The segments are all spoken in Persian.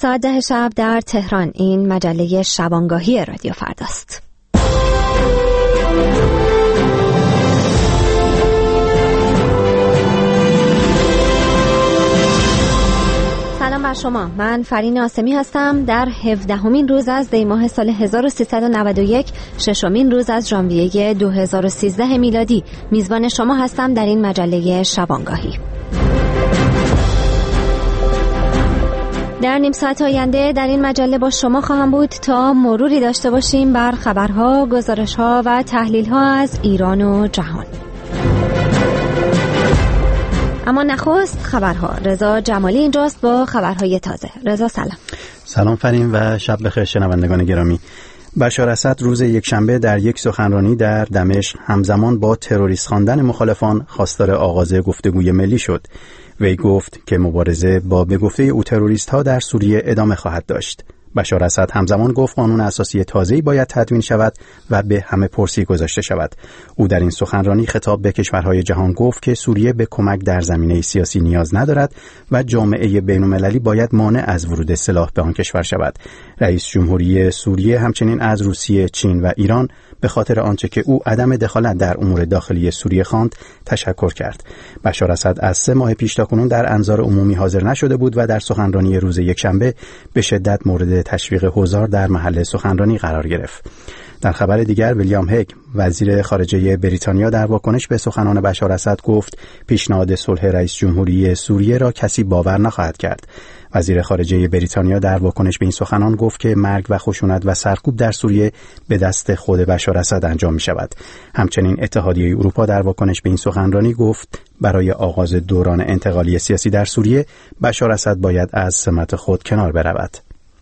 ساعت 10 شب در تهران. این مجله شبانگاهی رادیو فرداست. سلام بر شما، من فرین آسمی هستم. در 17مین روز از دی ماه سال 1391، ششمین روز از ژانویه 2013 میلادی، میزبان شما هستم در این مجله شبانگاهی. در نیم ساعت آینده در این مجله با شما خواهم بود تا مروری داشته باشیم بر خبرها، گزارشها و تحلیلها از ایران و جهان. اما نخست خبرها. رضا جمالی اینجاست با خبرهای تازه. رضا سلام. سلام فرین و شب بخیر شنوندگان گرامی. بشار اسد روز یکشنبه در یک سخنرانی در دمشق همزمان با تروریست خواندن مخالفان خواستار آغاز گفتگوی ملی شد. وی گفت که مبارزه با به گفته او تروریست‌ها در سوریه ادامه خواهد داشت. بشار اسد همزمان گفت قانون اساسی تازه‌ای باید تدوین شود و به همه پرسی گذاشته شود. او در این سخنرانی خطاب به کشورهای جهان گفت که سوریه به کمک در زمینه سیاسی نیاز ندارد و جامعه بین‌المللی باید مانع از ورود سلاح به آن کشور شود. رئیس جمهوری سوریه همچنین از روسیه، چین و ایران به خاطر آنچه که او عدم دخالت در امور داخلی سوریه خواند تشکر کرد. بشار اسد از 3 ماه پیش تاکنون در انظار عمومی حاضر نشده بود و در سخنرانی روز یکشنبه به شدت مورد تشویق حضار در محل سخنرانی قرار گرفت. در خبر دیگر ویلیام هگ وزیر خارجه بریتانیا در واکنش به سخنان بشار اسد گفت پیشنهاد صلح رئیس جمهوری سوریه را کسی باور نخواهد کرد. وزیر خارجه بریتانیا در واکنش به این سخنان گفت که مرگ و خشونت و سرکوب در سوریه به دست خود بشار اسد انجام می شود. همچنین اتحادیه اروپا در واکنش به این سخنرانی گفت برای آغاز دوران انتقالی سیاسی در سوریه بشار اسد باید از سمت خود کنار برود.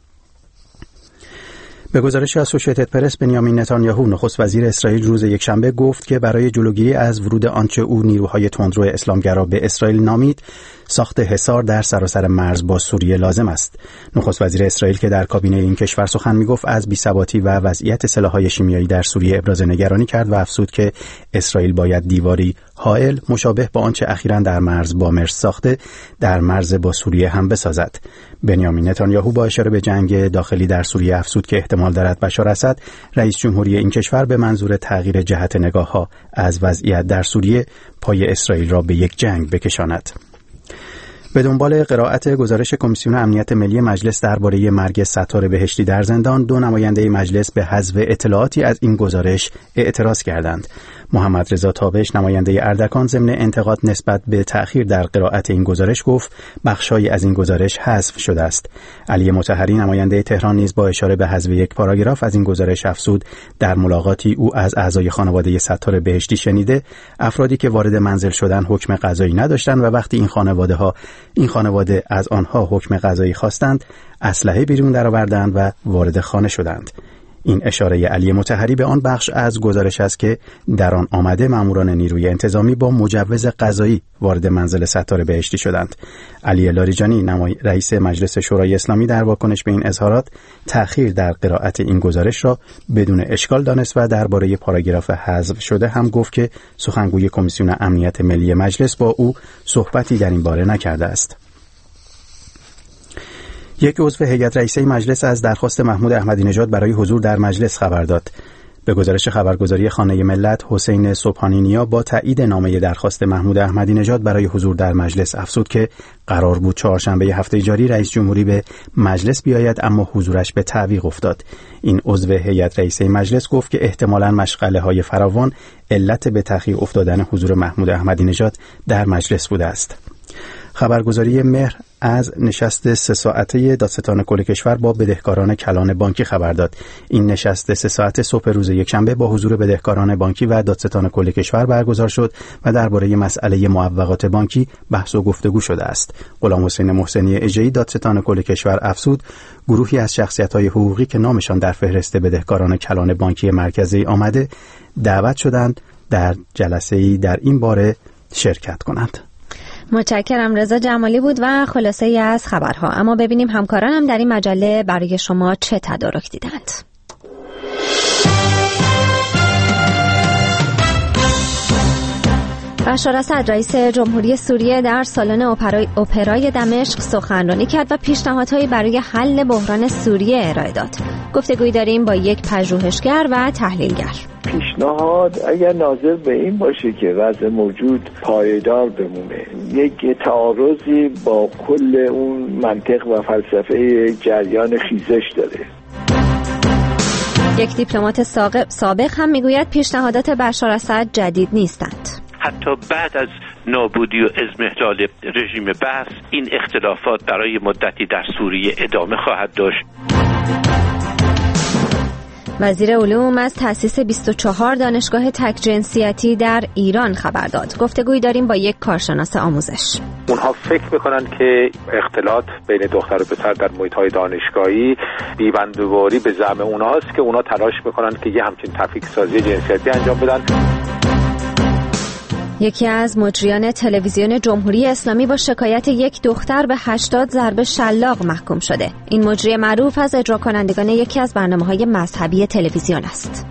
به گزارش اسوشییتد پرس، بنیامین نتانیاهو نخست وزیر اسرائیل روز یکشنبه گفت که برای جلوگیری از ورود آنچه او نیروهای تندرو اسلامگرا به اسرائیل نامید، ساخت حصار در سراسر مرز با سوریه لازم است. نخست وزیر اسرائیل که در کابینه این کشور سخن میگفت از بی‌ثباتی و وضعیت سلاح‌های شیمیایی در سوریه ابراز نگرانی کرد و افزود که اسرائیل باید دیواری حائل مشابه با آنچه اخیراً در مرز با مرز ساخته در مرز با سوریه هم بسازد. بنیامین نتانیاهو با اشاره به جنگ داخلی در سوریه افزود که احتمال دارد بشار اسد رئیس جمهوری این کشور به منظور تغییر جهت نگاه‌ها از وضعیت در سوریه پای اسرائیل را به یک جنگ بکشاند. به دنبال قرائت گزارش کمیسیون امنیت ملی مجلس درباره مرگ ستار بهشتی در زندان، 2 نماینده مجلس به حذف اطلاعاتی از این گزارش اعتراض کردند. محمد رضا تابش نماینده اردکان ضمن انتقاد نسبت به تأخیر در قرائت این گزارش گفت بخشایی از این گزارش حذف شده است. علی مطهری نماینده تهران نیز با اشاره به حذف یک پاراگراف از این گزارش افزود در ملاقاتی او از اعضای خانواده ستار بهشتی شنیده افرادی که وارد منزل شدن حکم قضایی نداشتند و وقتی این خانواده از آنها حکم قضایی خواستند اسلحه بیرون درآوردند و وارد خانه شدند. این اشاره علی مطهری به آن بخش از گزارش است که در آن آمده ماموران نیروی انتظامی با مجوز قضایی وارد منزل ستار بهشتی شدند. علی لاریجانی رئیس مجلس شورای اسلامی در واکنش به این اظهارات تأخیر در قرائت این گزارش را بدون اشکال دانست و درباره پاراگراف حذف شده هم گفت که سخنگوی کمیسیون امنیت ملی مجلس با او صحبتی در این باره نکرده است. یک عضو هیئت رئیسه مجلس از درخواست محمود احمدی نژاد برای حضور در مجلس خبر داد. به گزارش خبرگزاری خانه ملت، حسین صبحانی نیا با تایید نامه درخواست محمود احمدی نژاد برای حضور در مجلس افزود که قرار بود چهارشنبه هفته جاری رئیس جمهوری به مجلس بیاید اما حضورش به تعویق افتاد. این عضو هیئت رئیسه مجلس گفت که احتمالاً مشغله‌های فراوان علت به تأخیر افتادن حضور محمود احمدی نژاد در مجلس بوده است. خبرگزاری مهر از نشست 3 ساعته دادستان کل کشور با بدهکاران کلان بانکی خبر داد. این نشست 3 ساعته صبح روز یکشنبه با حضور بدهکاران بانکی و دادستان کل کشور برگزار شد و درباره مسئله معوقات بانکی بحث و گفتگو شده است. غلام حسین محسنی اژه‌ای دادستان کل کشور افزود گروهی از شخصیت‌های حقوقی که نامشان در فهرست بدهکاران کلان بانکی مرکزی آمده دعوت شدند در جلسه‌ای در این باره شرکت کنند. متشکرم. رضا جمالی بود و خلاصه ای از خبرها. اما ببینیم همکارانم در این مجله برای شما چه تدارک دیدند. بشار اسد رئیس جمهوری سوریه در سالن اپرای دمشق سخنرانی کرد و پیشنهادهایی برای حل بحران سوریه ارائه داد. گفتگویی داریم با یک پژوهشگر و تحلیلگر. پیشنهاد اگر ناظر به این باشه که وضع موجود پایدار بمونه، یک تعارضی با کل اون منطق و فلسفه جریان خیزش داره. یک دیپلمات سابق هم میگوید پیشنهادات بشار اسد جدید نیستند. حتی بعد از نابودی و اضمحلال رژیم بعث این اختلافات برای مدتی در سوریه ادامه خواهد داشت. وزیر علوم از تأسیس 24 دانشگاه تک جنسیتی در ایران خبر داد. گفتگویی داریم با یک کارشناس آموزش. اونها فکر میکنن که اختلاط بین دختر و پسر در محیط‌های دانشگاهی بی‌بندوباری به زعم اونهاست که اونها تلاش میکنن که یه همچین تفکیک سازی جنسیتی انجام بدن. یکی از مجریان تلویزیون جمهوری اسلامی با شکایت یک دختر به 80 ضربه شلاق محکوم شده. این مجری معروف از اجرا کنندگان یکی از برنامه‌های مذهبی تلویزیون است.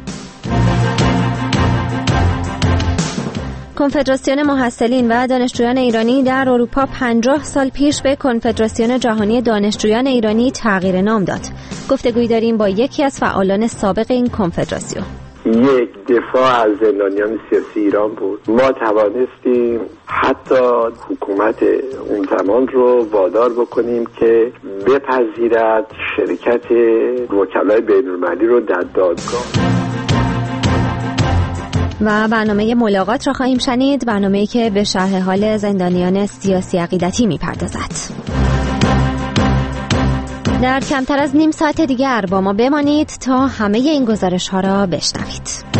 کنفدراسیون محصلین و دانشجویان ایرانی در اروپا 50 سال پیش به کنفدراسیون جهانی دانشجویان ایرانی تغییر نام داد. گفتگویی داریم با یکی از فعالان سابق این کنفدراسیون. یک دفاع از زندانیان سیاسی ایران بود. ما توانستیم حتی حکومت اون زمان رو وادار بکنیم که بپذیرد شرکت وکلای بین‌المللی رو در دادگاه. و برنامه ملاقات را خواهیم شنید، برنامه‌ای که به شرح حال زندانیان سیاسی عقیدتی می‌پردازد. در کمتر از نیم ساعت دیگر با ما بمانید تا همه این گزارش‌ها را بشنوید.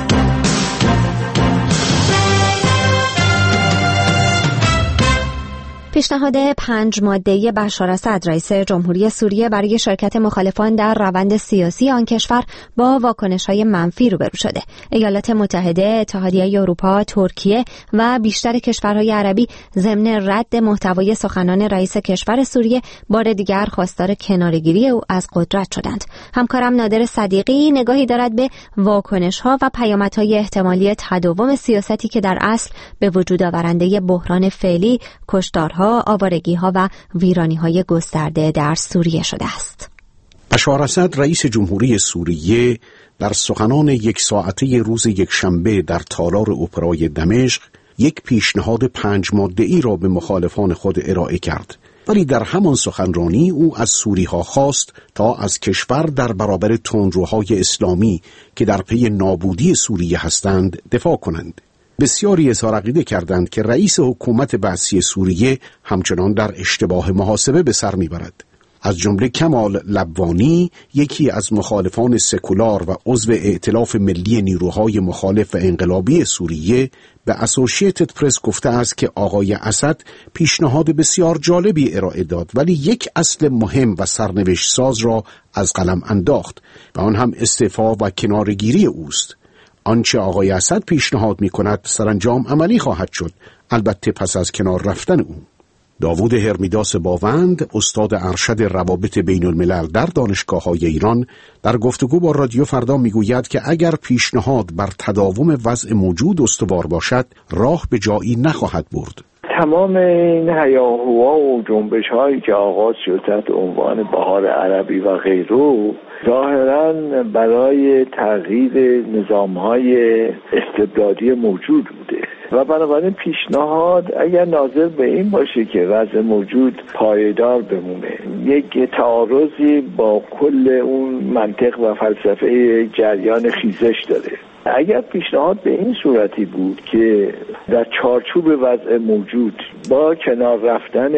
پیشنهاد 5 ماده‌ای بشار اسد رئیس جمهوری سوریه برای شرکت مخالفان در روند سیاسی آن کشور با واکنش‌های منفی روبرو شده. ایالات متحده، اتحادیه اروپا، ترکیه و بیشتر کشورهای عربی ضمن رد محتوای سخنان رئیس کشور سوریه بار دیگر خواستار کناره‌گیری او از قدرت شدند. همکارم نادر صدیقی نگاهی دارد به واکنش‌ها و پیامدهای احتمالی تداوم سیاستی که در اصل به وجود آورنده بحران فعلی، کشتارها، آوارگی‌ها و ویرانی‌های گسترده در سوریه شده است. بشار اسد رئیس جمهوری سوریه در سخنان 1 ساعته روز یکشنبه در تالار اپرای دمشق یک پیشنهاد 5 ماده‌ای را به مخالفان خود ارائه کرد، ولی در همان سخنرانی او از سوری‌ها خواست تا از کشور در برابر تندروهای اسلامی که در پی نابودی سوریه هستند دفاع کنند. بسیاری اظهار عقیده کردند که رئیس حکومت بعثی سوریه همچنان در اشتباه محاسبه به سر میبرد. از جمله کمال لبوانی، یکی از مخالفان سکولار و عضو ائتلاف ملی نیروهای مخالف و انقلابی سوریه، به اسوشییتد پرس گفته است که آقای اسد پیشنهاد بسیار جالبی ارائه داد، ولی یک اصل مهم و سرنوشت ساز را از قلم انداخت و آن هم استعفا و کناره‌گیری اوست. آنچه آقای اسد پیشنهاد می کند سرانجام عملی خواهد شد، البته پس از کنار رفتن او. داوود هرمیداس باوند، استاد ارشد روابط بین الملل در دانشگاه‌های ایران، در گفتگو با رادیو فردا میگوید که اگر پیشنهاد بر تداوم وضع موجود استوار باشد، راه به جایی نخواهد برد. تمام این هیاهوها و جنبش‌هایی که آغاز شد تحت عنوان بهار عربی و غیره، ظاهراً برای تغییر نظام‌های استبدادی موجود بوده و بنابراین پیشنهاد اگر ناظر به این باشه که وضع موجود پایدار بمونه، یک تعارضی با کل اون منطق و فلسفه جریان خیزش داره. اگر پیشنهاد به این صورتی بود که در چارچوب وضع موجود با کنار رفتن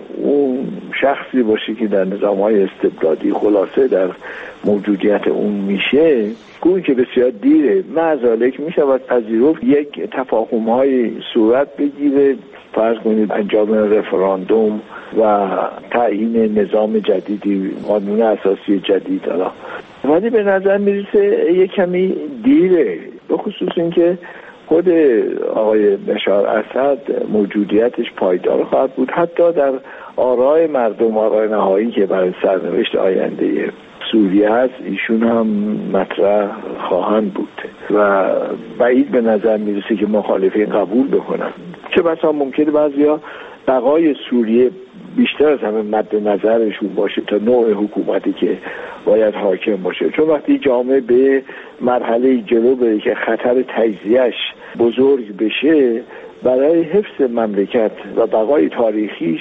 اون شخصی باشه که در نظام‌های استبدادی خلاصه در موجودیت اون میشه، گویی که بسیار دیره، معذالک میشود پذیرفت یک تفاهم‌های صورت بگیره، فرض کنید انجام رفراندوم و تعیین نظام جدیدی، قانون اساسی جدید، ولی به نظر میرسه یک کمی دیره، به خصوص اینکه خود آقای بشار اسد موجودیتش پایدار خواهد بود، حتی در آرای مردم، آرای نهایی که برای سرنوشت آینده سوریه است ایشون هم مطرح خواهند بود و بعید به نظر میرسه که مخالفین قبول بکنن. چه بسا ممکنه بعضیا بقای سوریه بیشتر از همه مد نظرشون باشه تا نوع حکومتی که باید حاکم باشه، چون وقتی جامعه به مرحله جلو بره که خطر تجزیه‌اش بزرگ بشه، برای حفظ مملکت و بقای تاریخیش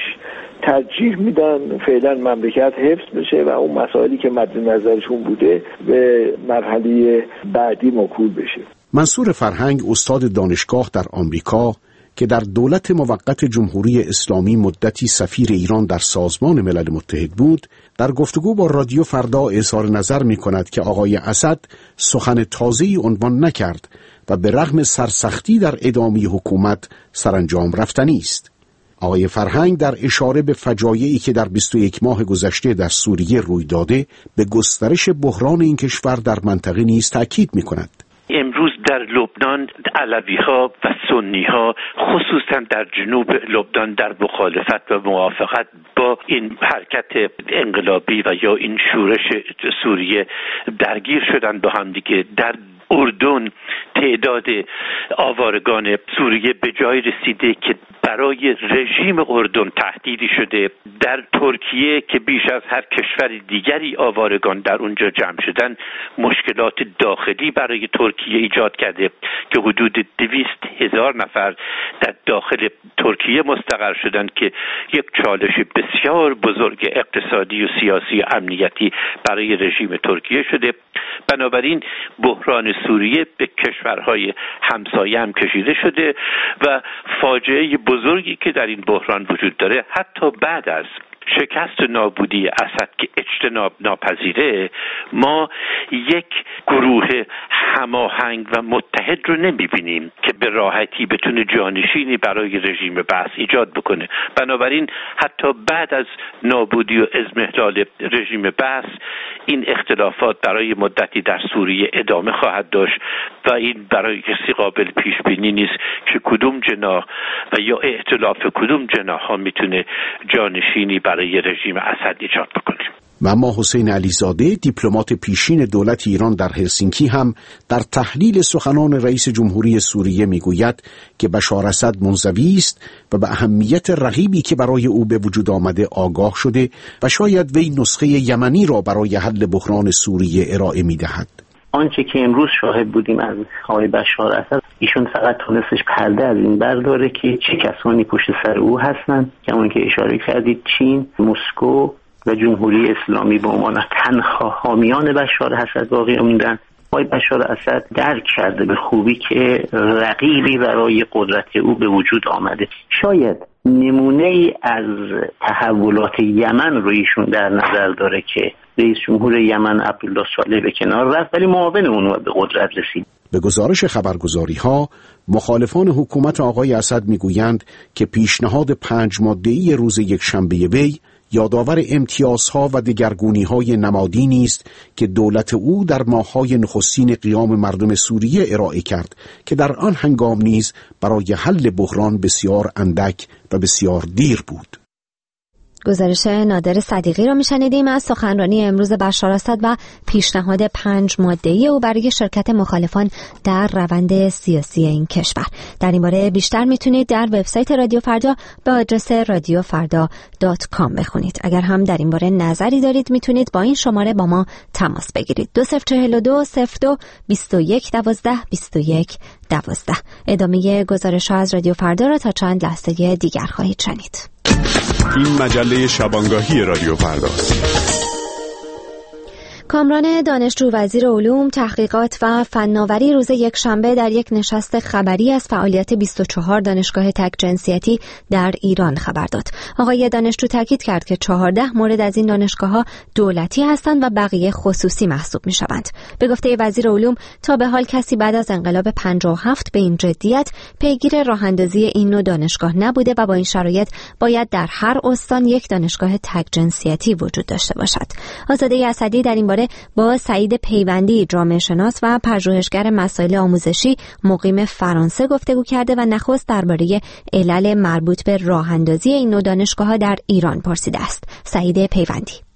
ترجیح میدن فعلا مملکت حفظ بشه و اون مسائلی که مد نظرشون بوده به مرحله بعدی موکول بشه. منصور فرهنگ استاد دانشگاه در آمریکا که در دولت موقت جمهوری اسلامی مدتی سفیر ایران در سازمان ملل متحد بود، در گفتگو با رادیو فردا اظهار نظر می کند که آقای اسد سخن تازه‌ای عنوان نکرد و به رغم سرسختی در ادامه حکومت سرانجام رفتنی است. آقای فرهنگ در اشاره به فجایعی که در 21 ماه گذشته در سوریه روی داده، به گسترش بحران این کشور در منطقه نیز تأکید می کند. امروز در لبنان علوی‌ها و سنی‌ها خصوصا در جنوب لبنان در مخالفت و موافقت با این حرکت انقلابی و یا این شورش سوریه درگیر شدن با هم دیگه. در اردن تعداد آوارگان سوریه به جای رسیده که برای رژیم اردن تهدیدی شده. در ترکیه که بیش از هر کشور دیگری آوارگان در اونجا جمع شدن، مشکلات داخلی برای ترکیه ایجاد کرده که حدود 200,000 نفر در داخل ترکیه مستقر شدن که یک چالش بسیار بزرگ اقتصادی و سیاسی و امنیتی برای رژیم ترکیه شده. بنابراین بحران سوریه به کشورهای همسایه هم کشیده شده و فاجعه بزرگی که در این بحران وجود داره، حتی بعد از شکست نابودی اسد که اجتناب ناپذیره، ما یک گروه هماهنگ و متحد رو نمیبینیم که به راحتی بتونه جانشینی برای رژیم بأس ایجاد بکنه. بنابراین حتی بعد از نابودی و اضمحلال رژیم بأس این اختلافات برای مدتی در سوریه ادامه خواهد داشت و این برای کسی قابل پیش بینی نیست که کدوم جناح و یا ائتلاف کدوم جناح ها میتونه جانشینی برای رژیم اسد ایجاد بکنه. و اما حسین علیزاده، دیپلمات پیشین دولت ایران در هلسینکی، هم در تحلیل سخنان رئیس جمهوری سوریه میگوید که بشار اسد منزوی است و به اهمیت رقیبی که برای او به وجود آمده آگاه شده و شاید وی نسخه یمنی را برای حل بحران سوریه ارائه میدهد. آنچه که امروز شاهد بودیم از آقای بشار اسد، ایشون فقط تونستش پرده از این برداره که چه کسانی پشت سر او هستند که اون که اشاره کردید، چین، مسکو و جمهوری اسلامی به عنوان تنها حامیان بشار اسد باقی موندن. آقای بشار اسد درک کرده به خوبی که رقیبی برای قدرت او به وجود آمده. شاید نمونه ای از تحولات یمن رو ایشون در نظر داره که رئیس جمهور یمن عبدالله صالح به کنار رفت ولی معاون اون به قدرت رسید. به گزارش خبرگزاری‌ها، مخالفان حکومت آقای اسد میگویند که پیشنهاد 5 ماده‌ای روز یکشنبه وی یادآور امتیازها و دگرگونی‌های نمادینی است که دولت او در ماه‌های نخستین قیام مردم سوریه ارائه کرد که در آن هنگام نیز برای حل بحران بسیار اندک و بسیار دیر بود. گزارش نادر صدیقی را میشنیدیم از سخنرانی امروز بشار اسد و پیشنهاد 5 ماده‌ای او برای شرکت مخالفان در روند سیاسی این کشور. در این باره بیشتر میتونید در وبسایت رادیو فردا به آدرس radiofarda.com بخونید. اگر هم در این باره نظری دارید میتونید با این شماره با ما تماس بگیرید. 2042 02 21 12 21 12. ادامه گزارش‌ها از رادیو فردا را تا چند لحظه دیگر خواهید شنید. این مجله شبانگاهی رادیو فرداست. کامران دانشجو وزیر علوم، تحقیقات و فناوری روز یکشنبه در یک نشست خبری از فعالیت 24 دانشگاه تک جنسیتی در ایران خبر داد. آقای دانشجو تاکید کرد که 14 مورد از این دانشگاه‌ها دولتی هستند و بقیه خصوصی محسوب می‌شوند. به گفته وزیر علوم، تا به حال کسی بعد از انقلاب 57 به این جدیت پیگیر راه‌اندازی این نوع دانشگاه نبوده و با این شرایط باید در هر استان یک دانشگاه تک جنسیتی وجود داشته باشد. آزاده اسدی در این باره با سعید پیوندی، جامعه شناس و پژوهشگر مسائل آموزشی مقیم فرانسه گفتگو کرده و نخست درباره علل مربوط به راه‌اندازی این نوع دانشگاه‌ها در ایران پرسیده است. سعید پیوندی: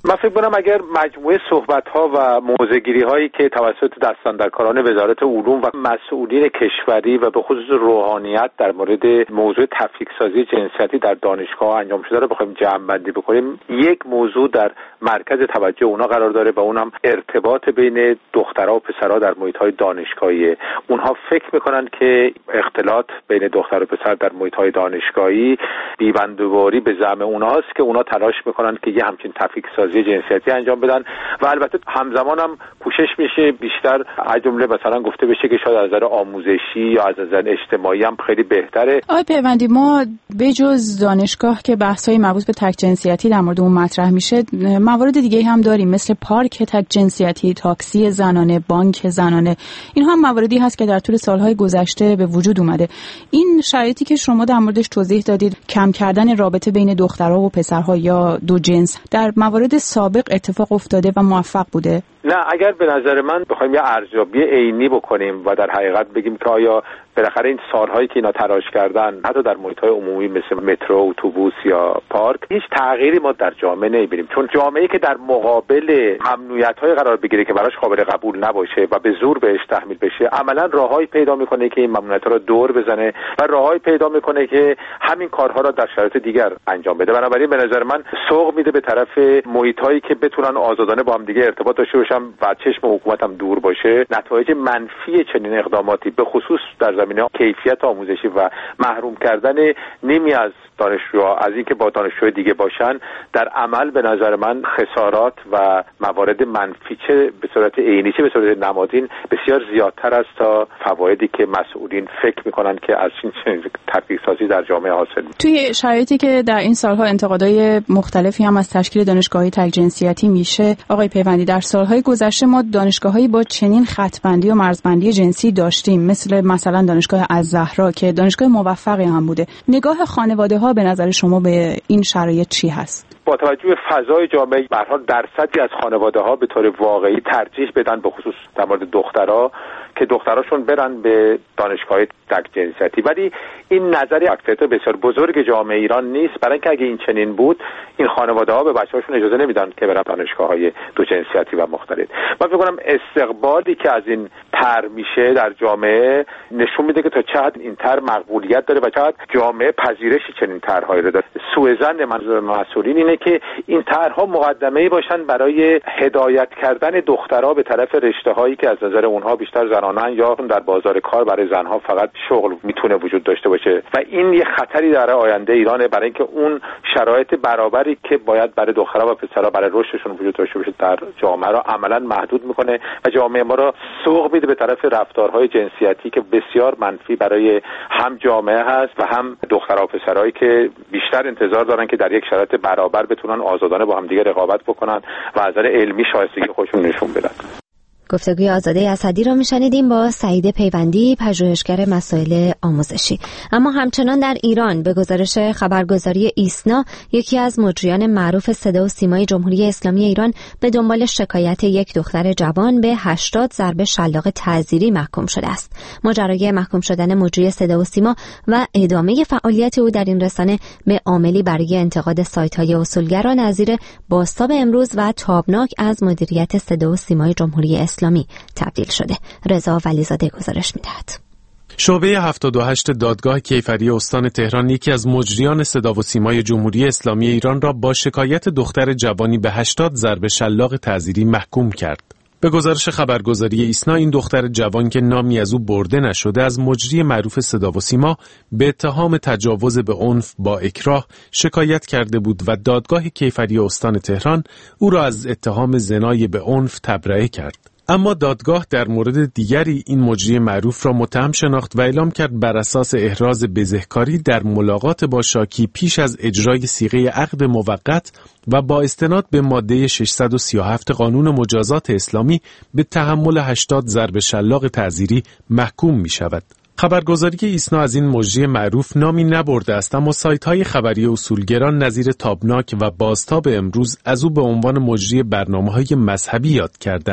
من فکر کنم اگر مجموعه صحبت‌ها و موضع‌گیری‌هایی که توسط دستاندرکاران وزارت علوم و مسئولین کشوری و به خصوص روحانیت در مورد موضوع تفکیک‌سازی جنسیتی در دانشگاه انجام شده رو بخوایم جمع‌بندی بکنیم، یک موضوع در مرکز توجه اونا قرار داره و اونم ارتباط بین دخترها و پسرها در محیط‌های دانشگاهی. اونها فکر می‌کنن که اختلاط بین دختر و پسر در محیط‌های دانشگاهی بی‌بندوباری به زعم اونهاست که اونا تلاش می‌کنن که یه همچین تفکیک‌سازی جنسیتی انجام بدن و البته همزمان هم کوشش میشه بیشتر از جمله مثلا گفته بشه که شاید از نظر آموزشی یا از نظر اجتماعی هم خیلی بهتره. آقای پیوندی، ما بجز دانشگاه که بحث‌های مربوط به تک جنسیتی در مورد اون مطرح میشه، موارد دیگه هم داریم مثل پارک تک جنسیتی، تاکسی زنانه، بانک زنانه. اینها هم مواردی هست که در طول سالهای گذشته به وجود اومده. این شرایطی که شما در موردش توضیح دادید، کم کردن رابطه بین دخترها و پسرها یا دو جنس، در موارد سابق اتفاق افتاده و موفق بوده؟ نه، اگر به نظر من بخوایم یه ارزیابی عینی بکنیم و در حقیقت بگیم که آیا بالاخره این سالهایی که اینا تلاش کردن حتی در محیط‌های عمومی مثل مترو، اتوبوس یا پارک، هیچ تغییری ما در جامعه نمی‌بینیم، چون جامعه‌ای که در مقابل ممنوعیت‌های قرار بگیره که براش قابل قبول نباشه و به زور بهش تحمیل بشه، عملاً راههایی پیدا می‌کنه که این ممنوعیت‌ها رو دور بزنه و راههایی پیدا می‌کنه که همین کارها رو در شرایط دیگر انجام بده. بنابراین به نظر من سوق میده به طرف محیط‌هایی که بتونن آزادانه با هم دیگه ارتباط داشته باشن و چشم حکومت هم دور باشه. نتایج منفی چنین اقداماتی به خصوص در زمینه کیفیت آموزشی و محروم کردن نیمی از دانشجوها از اینکه با دانشجوی دیگه باشن، در عمل به نظر من خسارات و موارد منفی چه به صورت عینی چه به صورت نمادین بسیار زیادتر است تا فوایدی که مسئولین فکر میکنن که از این تفکیک‌سازی در جامعه حاصل میشه. توی شرایطی که در این سالها انتقادهای مختلفی هم از تشکیل دانشگاه‌های تک جنسیتی میشه، آقای پیوندی، در سالهای گذشته ما دانشگاه‌هایی با چنین خطبندی و مرزبندی جنسی داشتیم، مثلا دانشگاه الزهرا که دانشگاه موفقی هم بوده. نگاه خانواده‌ها به نظر شما به این شرایط چی هست؟ با توجه به فضای جامعه به هر حال درصدی از خانواده‌ها به طور واقعی ترجیح بدن به خصوص در مورد دخترها که دختراشون برن به دانشگاه تک جنسیتی، ولی این نظری اکثریت بسیار بزرگ جامعه ایران نیست، برای اینکه اگه این چنین بود این خانواده‌ها به بچه‌هاشون اجازه نمیدن که برن دانشگاه‌های دو جنسیتی و مختلف. من فکر کنم استقبالی که از این طرح میشه در جامعه نشون میده که تا چه حد این طرح مقبولیت داره و چه حد جامعه پذیرش چنین طرح‌هایی رو داره. سوءظن منظور مسئولین اینه که این طرح‌ها مقدمه‌ای باشن برای هدایت کردن دخترها به طرف رشته‌هایی که از نظر اونها بیشتر زنانن یا در بازار کار برای زنها فقط شغل میتونه وجود داشته باشه و این یه خطری در آینده ایرانه، برای اینکه اون شرایط برابری که باید برای دخترها و پسرها برای رشدشون وجود داشته باشه در جامعه رو عملاً محدود میکنه و جامعه ما رو سوق میده به طرف رفتارهای جنسیتی که بسیار منفی برای هم جامعه هست و هم دخترها و پسرهایی که بیشتر انتظار دارن که در یک شرایط برابر بتونن آزادانه با هم دیگه رقابت بکنن و از نظر علمی شایستگی خودشون نشون بدن. گفتگوی آزاده اسدی را میشنیدیم با سعید پیوندی، پژوهشگر مسائل آموزشی. اما همچنان در ایران به گزارش خبرگزاری ایسنا، یکی از مجریان معروف صدا و سیمای جمهوری اسلامی ایران به دنبال شکایت یک دختر جوان به 80 ضربه شلاق تعزیری محکوم شده است. ماجرای محکوم شدن مجری صدا و سیما و ادامه فعالیت او در این رسانه به عاملی برای انتقاد سایت‌های اصولگرا نظیر بازتاب امروز و تابناک از مدیریت صدا و سیمای جمهوری اسلامی تبدیل شده. رضا ولیزاده گزارش می‌دهد. شعبه 78 دادگاه کیفری استان تهران یکی از مجریان صدا و سیمای جمهوری اسلامی ایران را با شکایت دختر جوانی به 80 ضربه شلاق تعزیری محکوم کرد. به گزارش خبرگزاری ایسنا، این دختر جوان که نامی از او برده نشده از مجری معروف صدا و سیما به اتهام تجاوز به عنف با اکراه شکایت کرده بود و دادگاه کیفری استان تهران او را از اتهام زنای به عنف تبرئه کرد. اما دادگاه در مورد دیگری این مجری معروف را متهم شناخت و اعلام کرد بر اساس احراز بزهکاری در ملاقات با شاکی پیش از اجرای صیغه عقد موقت و با استناد به ماده 637 قانون مجازات اسلامی به تحمل 80 ضرب شلاق تعزیری محکوم می شود. خبرگزاری ایسنا از این مجری معروف نامی نبرده است، اما سایت‌های خبری اصولگران نظیر تابناک و بازتاب امروز از او به عنوان مجری برنامه‌های مذهبی یاد کردند.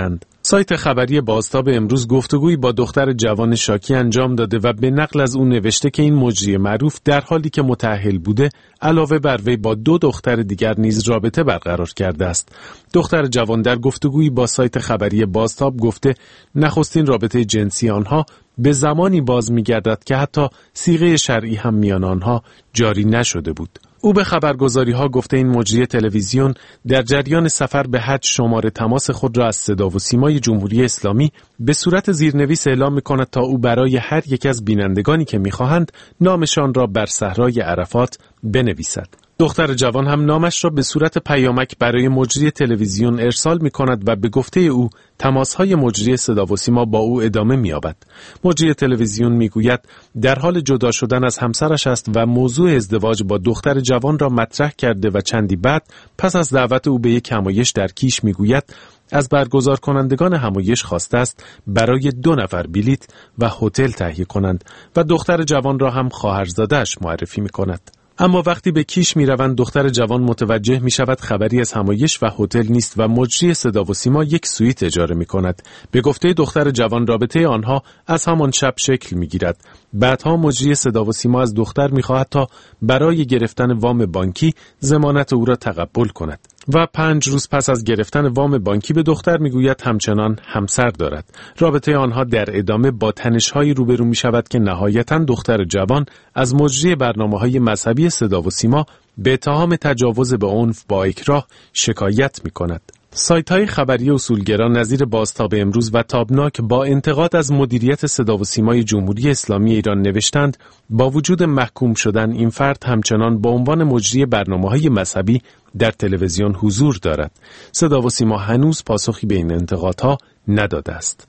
سایت خبری بازتاب امروز گفتگویی با دختر جوان شاکی انجام داده و به نقل از اون نوشته که این مجری معروف در حالی که متأهل بوده علاوه بر وی با 2 دختر دیگر نیز رابطه برقرار کرده است. دختر جوان در گفتگویی با سایت خبری بازتاب گفته نخستین رابطه جنسی آنها به زمانی باز می‌گردد که حتی صیغه شرعی هم میان آنها جاری نشده بود. او به خبرگزاری‌ها گفته این مجری تلویزیون در جریان سفر به حج شماره تماس خود را از صدا و سیمای جمهوری اسلامی به صورت زیرنویس اعلام می‌کند تا او برای هر یک از بینندگانی که می‌خواهند نامشان را بر صحرای عرفات بنویسد. دختر جوان هم نامش را به صورت پیامک برای مجری تلویزیون ارسال می‌کند و به گفته او تماس‌های مجری صدا و سیما با او ادامه می‌یابد. مجری تلویزیون می‌گوید در حال جدا شدن از همسرش است و موضوع ازدواج با دختر جوان را مطرح کرده و چندی بعد پس از دعوت او به یک همایش در کیش می‌گوید از برگزار کنندگان همایش خواسته است برای 2 نفر بلیت و هتل تهیه کنند و دختر جوان را هم خواهرزاده‌اش معرفی می‌کند. اما وقتی به کیش میروند دختر جوان متوجه می شود خبری از همایش و هتل نیست و مجری صدا و سیما یک سویت اجاره می کند. به گفته دختر جوان رابطه آنها از همان شب شکل می گیرد. بعدها مجری صدا و سیما از دختر می خواهد تا برای گرفتن وام بانکی ضمانت او را تقبل کند و 5 روز پس از گرفتن وام بانکی به دختر میگوید همچنان همسر دارد. رابطه آنها در ادامه با تنش‌هایی روبرو می شود که نهایتاً دختر جوان از مجری برنامه‌های مذهبی صدا و سیما به اتهام تجاوز به عنف با اکراه شکایت می کند. سایت‌های خبری اصولگرا نظیر بازتاب امروز و تابناک با انتقاد از مدیریت صدا و سیمای جمهوری اسلامی ایران نوشتند با وجود محکوم شدن این فرد همچنان با عنوان مجری برنامه‌های مذهبی در تلویزیون حضور دارد. صدا و سیما هنوز پاسخی به این انتقادها نداده است.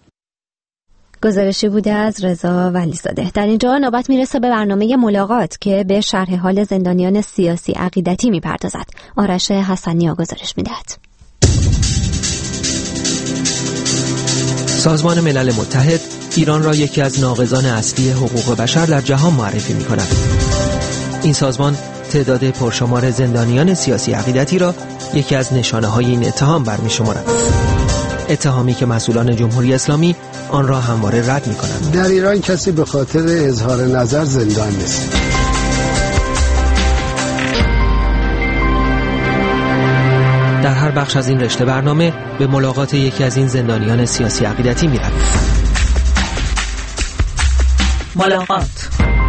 گزارشی بوده از رضا ولیزاده. در اینجا نوبت میرسه به برنامه ملاقات که به شرح حال زندانیان سیاسی عقیدتی میپردازد. آرش حسنی گزارش میدهد. سازمان ملل متحد ایران را یکی از ناقضان اصلی حقوق بشر در جهان معرفی می‌کند. این سازمان تعداد پرشمار زندانیان سیاسی عقیدتی را یکی از نشانه‌های این اتهام برمی‌شمارد. اتهامی که مسئولان جمهوری اسلامی آن را همواره رد می‌کنند. در ایران کسی به خاطر اظهار نظر زندان نیست. در هر بخش از این رشته برنامه به ملاقات یکی از این زندانیان سیاسی عقیدتی می‌رویم. ملاقات.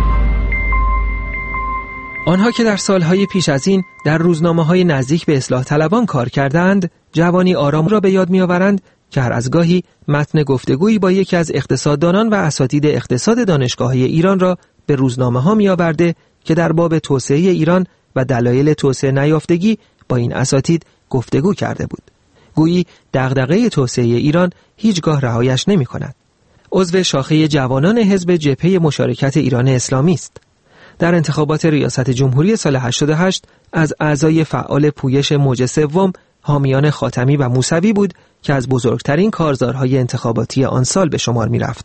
آنها که در سالهای پیش از این در روزنامه‌های نزدیک به اصلاح طلبان کار کردند، جوانی آرام را به یاد می‌آورند که هر از گاهی متن گفتگویی با یکی از اقتصاددانان و اساتید اقتصاد دانشگاه‌های ایران را به روزنامه‌ها می‌آورده که در باب توسعه ایران و دلایل توسعه نیافتگی با این اساتید گفتگو کرده بود. گویی دغدغه توسعه ایران هیچگاه رهایش نمی‌کند. عضو شاخه جوانان حزب جبهه مشارکت ایران اسلامی است. در انتخابات ریاست جمهوری سال 88 از اعضای فعال پویش موج سوم حامیان خاتمی و موسوی بود که از بزرگترین کارزارهای انتخاباتی آن سال به شمار می‌رفت.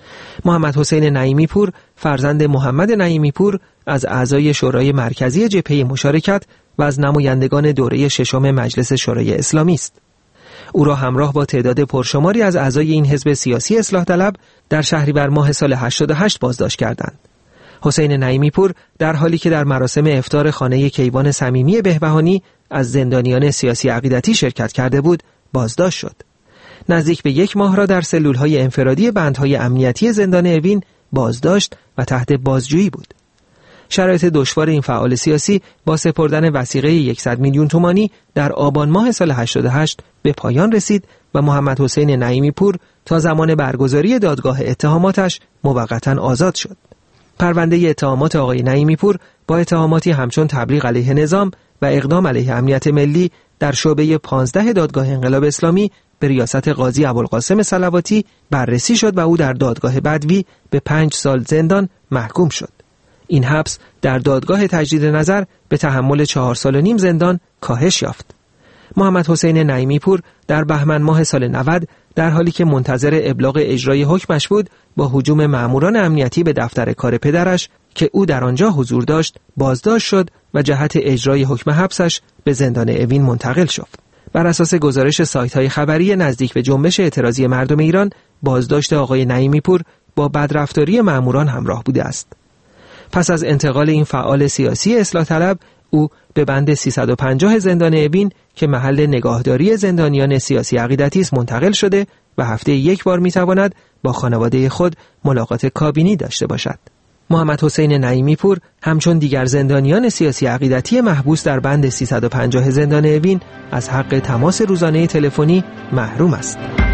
محمد حسین نعیمی پور فرزند محمد نعیمی پور از اعضای شورای مرکزی جبهه مشارکت و از نمایندگان دوره 6 مجلس شورای اسلامی است. او را همراه با تعداد پرشماری از اعضای این حزب سیاسی اصلاح طلب در شهریور ماه سال 88 بازداشت کردند. حسین نعیمی پور در حالی که در مراسم افطار خانه کیوان صمیمی بهبهانی از زندانیان سیاسی عقیدتی شرکت کرده بود، بازداشت شد. نزدیک به 1 ماه را در سلولهای انفرادی بندهای امنیتی زندان اوین بازداشت و تحت بازجویی بود. شرایط دشوار این فعال سیاسی با سپردن وثیقه 100 میلیون تومانی در آبان ماه سال 88 به پایان رسید و محمد حسین نعیمی پور تا زمان برگزاری دادگاه اتهاماتش موقتا آزاد شد. پرونده اتهامات آقای نعیمی پور با اتهاماتی همچون تبلیغ علیه نظام و اقدام علیه امنیت ملی در شعبه 15 دادگاه انقلاب اسلامی به ریاست قاضی ابوالقاسم صلواتی بررسی شد و او در دادگاه بدوی به 5 سال زندان محکوم شد. این حبس در دادگاه تجدید نظر به تحمل 4 سال و نیم زندان کاهش یافت. محمد حسین نعیمی پور در بهمن ماه سال 90 در حالی که منتظر ابلاغ اجرای حکمش بود با هجوم ماموران امنیتی به دفتر کار پدرش که او در آنجا حضور داشت بازداشت شد و جهت اجرای حکم حبسش به زندان اوین منتقل شد. بر اساس گزارش سایت‌های خبری نزدیک به جنبش اعتراضی مردم ایران، بازداشت آقای نعیمی پور با بدرفتاری ماموران همراه بوده است. پس از انتقال این فعال سیاسی اصلاح طلب، او به بند 350 زندان اوین که محل نگاهداری زندانیان سیاسی عقیدتی است منتقل شده و هفته یک بار میتواند با خانواده خود ملاقات کابینی داشته باشد. محمد حسین نعیمی پور همچون دیگر زندانیان سیاسی عقیدتی محبوس در بند 350 زندان اوین از حق تماس روزانه تلفنی محروم است.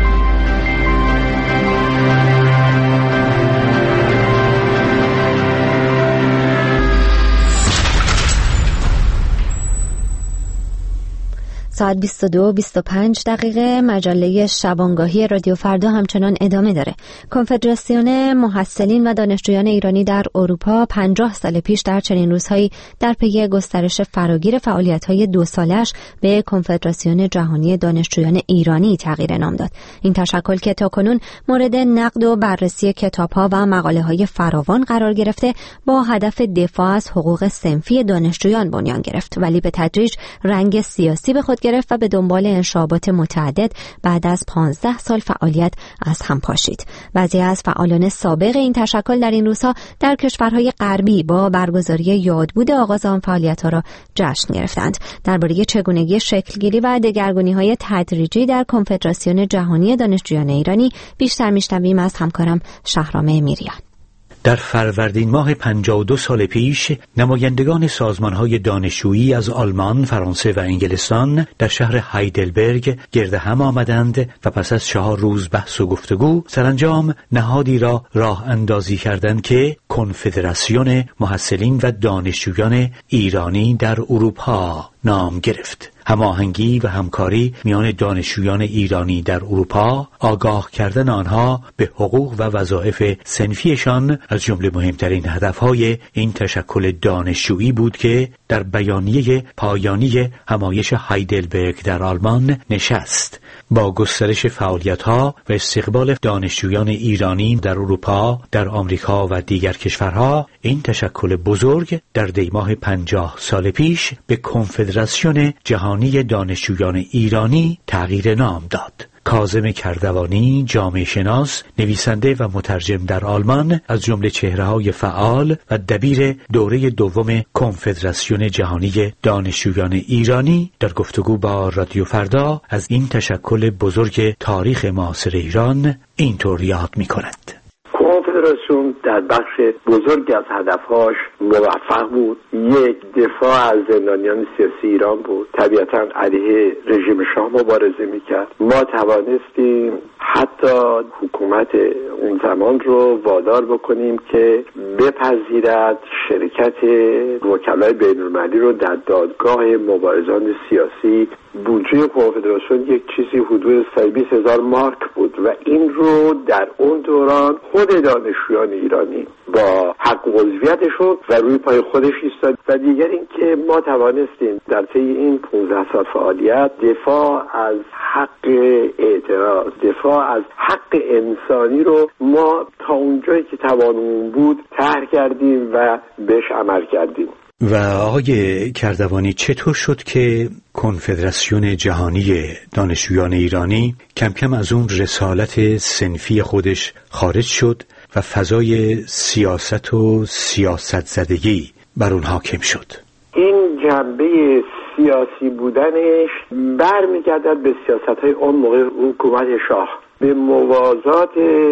ساعت 22:25 مجله شبانگاهی رادیو فردا همچنان ادامه داره. کنفدراسیون محصلین و دانشجویان ایرانی در اروپا 50 سال پیش در چنین روزهایی در پی گسترش فراگیر فعالیت‌های 2 سالش به کنفدراسیون جهانی دانشجویان ایرانی تغییر نام داد. این تشکل که تاکنون مورد نقد و بررسی کتاب‌ها و مقاله‌های فراوان قرار گرفته، با هدف دفاع از حقوق صنفی دانشجویان بنیان گرفت، ولی به تدریج رنگ سیاسی به خود گرفت و به دنبال انشابات متعدد بعد از 15 سال فعالیت از هم پاشید. بعضی از فعالان سابق این تشکل در این روزها در کشورهای غربی با برگزاری یادبود آغاز آن فعالیت‌ها را جشن گرفتند. درباره چگونگی شکلگیری و دگرگونی‌های تدریجی در کنفدراسیون جهانی دانشجویان ایرانی بیشتر میشنویم از همکارم شهرام امیریان. در فروردین ماه 52 سال پیش نمایندگان سازمان‌های دانشجویی از آلمان، فرانسه و انگلستان در شهر هایدلبرگ گرد هم آمدند و پس از 4 روز بحث و گفتگو سرانجام نهادی را راه اندازی کردند که کنفدراسیون محصلین و دانشجویان ایرانی در اروپا نام گرفت. هماهنگی و همکاری میان دانشجویان ایرانی در اروپا، آگاه کردن آنها به حقوق و وظایف صنفیشان از جمله مهمترین هدفهای این تشکل دانشجویی بود که در بیانیه پایانی همایش هایدلبرگ در آلمان نشست. با گسترش فعالیت‌ها و استقبال دانشجویان ایرانی در اروپا، در آمریکا و دیگر کشورها، این تشکل بزرگ در دیماه 50 سال پیش به کنفدراسیون جهانی دانشجویان ایرانی تغییر نام داد. کاظم کردوانی، جامعه شناس، نویسنده و مترجم در آلمان، از جمله چهره‌های فعال و دبیر دوره دوم کنفدراسیون جهانی دانشجویان ایرانی، در گفتگو با رادیو فردا از این تشکل بزرگ تاریخ معاصر ایران اینطور یاد می‌کند. کنفدراسیون در بخش بزرگی از هدفهاش موفق بود. یک، دفاع از زندانیان سیاسی ایران بود. طبیعتاً علیه رژیم شاه مبارزه میکرد. ما توانستیم حتی حکومت اون زمان رو وادار بکنیم که بپذیرد شرکت وکلای بین‌المللی رو در دادگاه مبارزان سیاسی. بودجه کنفدراسیون یک چیزی حدود 20,000 مارک بود و این رو در اون دوران خود دانشجویان ایرانی با حق عضویتشون و روی پای خودش ایستاد. و دیگر این که ما توانستیم در طی این 15 سال فعالیت دفاع از حق اعتراض، دفاع از حق انسانی رو ما تا اونجایی که توانمون بود طرح کردیم و بهش عمل کردیم. و آقای کردوانی، چطور شد که کنفدراسیون جهانی دانشجویان ایرانی کم کم از اون رسالت صنفی خودش خارج شد و فضای سیاست و سیاست زدگی بر اون حاکم شد؟ این جنبه سیاسی بودنش برمیگردد به سیاست‌های اون موقع حکومت شاه، به موازات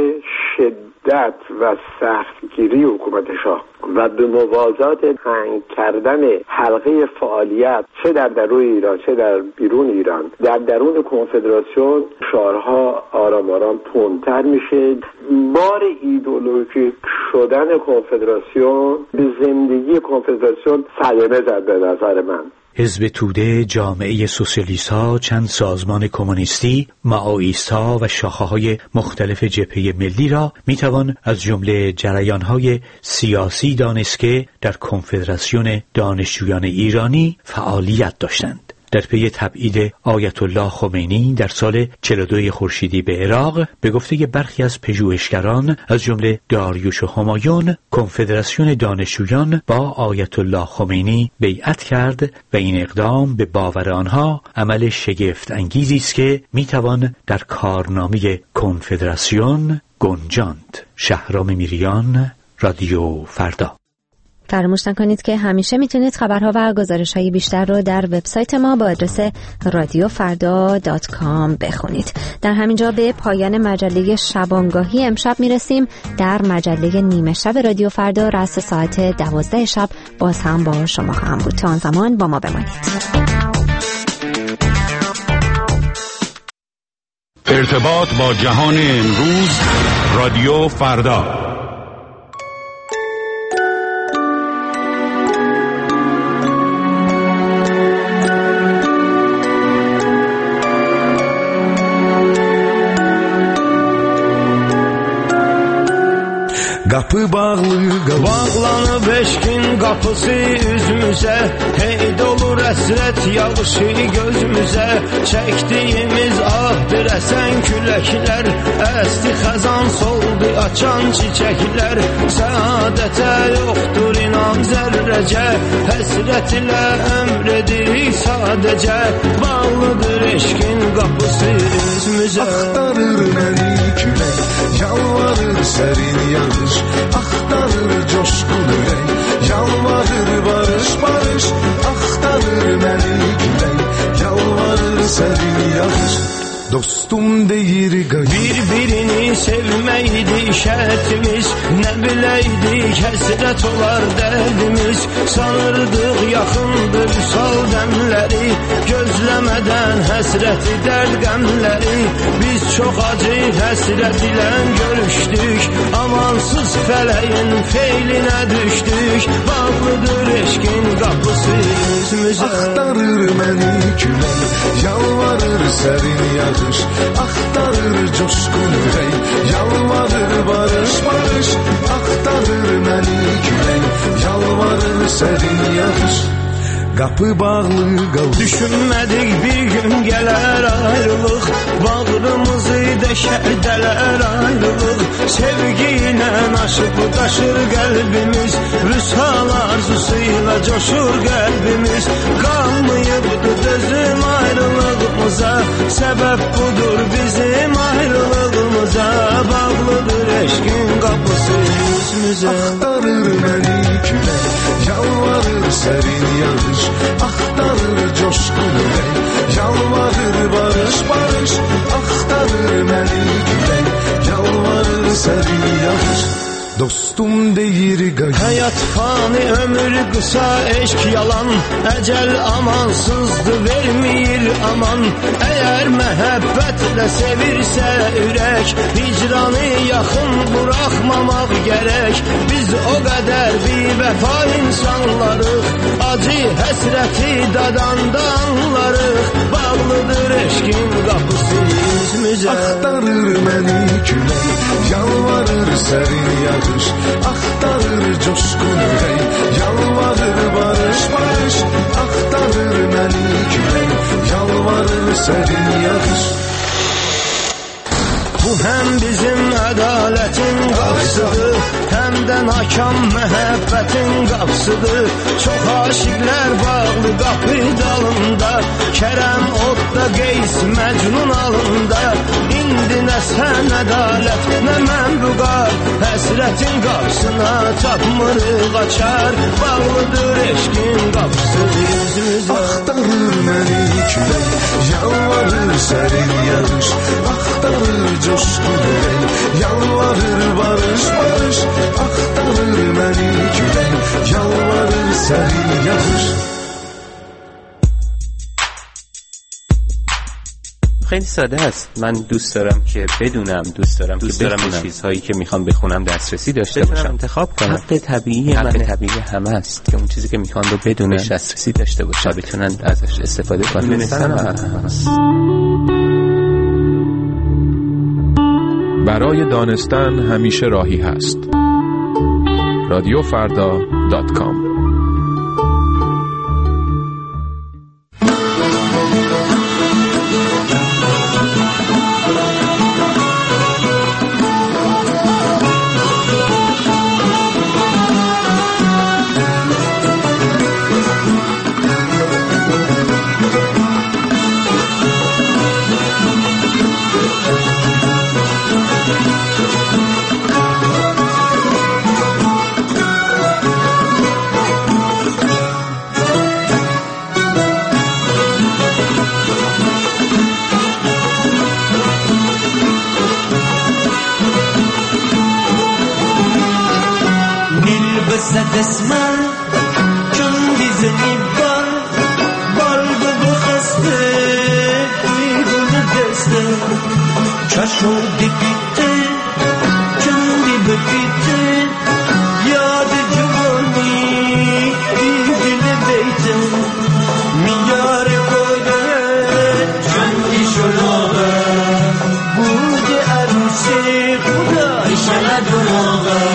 شدت و سختگیری حکومت شاه و به موازات تنگ کردن حلقه فعالیت، چه در درون ایران چه در بیرون ایران. در درون کنفدراسیون شعارها آرام آرام تندتر میشه. بار ایدئولوژیک شدن کنفدراسیون به زندگی کنفدراسیون صدمه زد به نظر من. حزب توده، جامعه سوسیالیست‌ها، چند سازمان کمونیستی، مائویست‌ها و شاخه‌های مختلف جبهه ملی را میتوان از جمله جریان‌های سیاسی دانست که در کنفدراسیون دانشجویان ایرانی فعالیت داشتند. در پی تبعید آیت الله خمینی در سال 42 خورشیدی به عراق به گفته برخی از پژوهشگران از جمله داریوش و همایون، کنفدراسیون دانشجویان با آیت الله خمینی بیعت کرد و این اقدام به باور آنها عمل شگفت انگیزی است که میتوان در کارنامه کنفدراسیون گنجاند. شهرام میریان، رادیو فردا. فراموش نکنید که همیشه میتونید خبرها و گزارش‌های بیشتر رو در وبسایت ما با آدرس radiofarda.com بخونید. در همینجا به پایان مجله شبانگاهی امشب میرسیم. در مجله نیمه شب رادیو فردا رأس ساعت 12 شب باز هم با شما خواهم بود. تا آن زمان با ما بمانید. ارتباط با جهان امروز، رادیو فردا. Qapı bağlanıb eşkin qapısı üzümüzə, heyd olur əsrət yağışı gözümüzə, çəkdiyimiz ahdır əsən küləklər, əsti xəzan soldu açan çiçəklər, səadətə yoxdur inan zərrəcə, həsrət ilə əmr edirik sadəcə, bağlıdır eşkin qapısı üzümüzə. Axtarır məni külək, yalvarır sərin yağış, axtarır coşqun ürək, yalvarır barış barış, axtarır məni külək, yalvarır sərin yağış. Dostum deyir bir-birini sevməydi şərtimiz, nə biləydik həsrət olar dərdimiz, sanırdıq yaxındır sal dəmləri, gözləmədən həsrəti dərd qəmləri, biz çox acı həsrət ilə görüşdük, amansız fələyin feylinə düşdük, bağlıdır eşkin qapısı üzümüzə. Axtarır məni külək, yalvarır sərin yağış, axtarır coşqun ürək, yalvarır barış barış, axtarır məni külək, yalvarır sərin yağış. Qapı bağlı qalır. Düşünmədik bir gün gələr ayrılıq, bağrımızı deşər dələr ayrılıq, sevgi ilə aşıb daşır qəlbimiz, vüsal arzusuyla coşur qəlbimiz, qalmayıbdır dözüm ayrılığımıza, səbəb budur bizim ayrılığımıza, bağlıdır eşkin qapısı üzümüzə. Axtarır məni külək, yalvarır sərin yağış, axtarır coşqun ürək, yalvarır barış barış, axtarır məni külək, yalvarır sərin yağış. Dostum deyir həyat fani, ömür qısa, eşq yalan, əcəl amansızdır, vermir aman, əgər məhəbbətlə sevirsə ürək, hicranı yaxın buraxmamaq gərək, biz o qədər bir vəfa insanlarıq, acı həsrəti dadanda anlarıq, bağlıdır eşkin qapısı üzümüzə. Axtarır məni külək, yalvarır sərin yağış, axtarır coşqun ürək, yalvarır barış barış, axtarır məni külək, yalvarır sərin yağış. Bu həm bizim ədalətin qapısıdır, həm də nakam məhəbbətin qapısıdır, çox aşiqlər bağlı qapı dalında, Kərəm odda Qeys Məcnun alında, indi nə sən ədalət, nə mən bu qar, həsrətin qapısına tapmırıq açar, bağlıdır eşkin qapısı üzümüzə. Axtarır məni külək, yalvarır sərin yağış, axtarır coşqun ürək, yalvarır barış barış, axtarır məni külək, yalvarır sərin yağış. خیلی ساده است. من دوست دارم که بدونم، دوست دارم که به چیزهایی که میخوام بخونم دسترسی داشته باشم، انتخاب کنم. حق طبیعی همه است که اون چیزی که میخوام رو بدونم دسترسی داشته باشم، بتونن ازش استفاده کنن. برای دانستن همیشه راهی هست. radiofarda.com olsa qisman Çün dizini bal bu xəstə Duyğunu dəstə Çaş oldu bitti Kendi bitti Yadı cüvani Dizini beytin Miyarı koydu Kendi şolağı Budi arusi Kuda işele durağı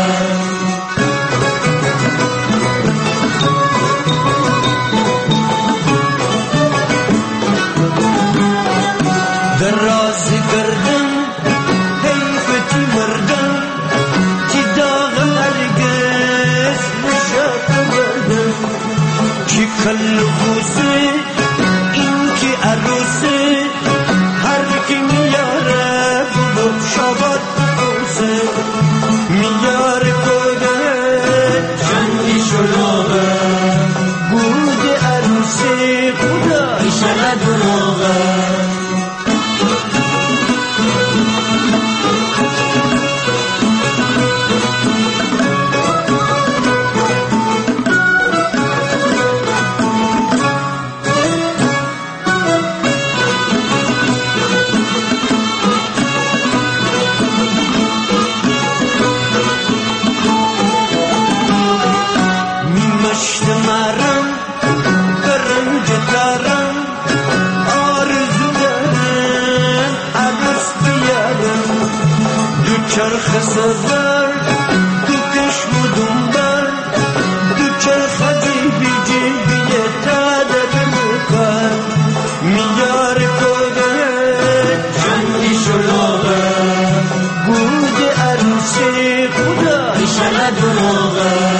Derazi kırdın Heyfeti mırdın Ki dağın ergez Nişatı verdin Ki kallukusi İnki arusi Her kim yara bulup şabat olsun Miyar koydu Kendi şolağı Budi arusi Kuda işele durağı Çarxısızlar, tutuş mudumlar, Düçer habibi cibiye tadadını kar, Miyar koydu, kendi şolağı, Budi arusi, Kuda işele durağı.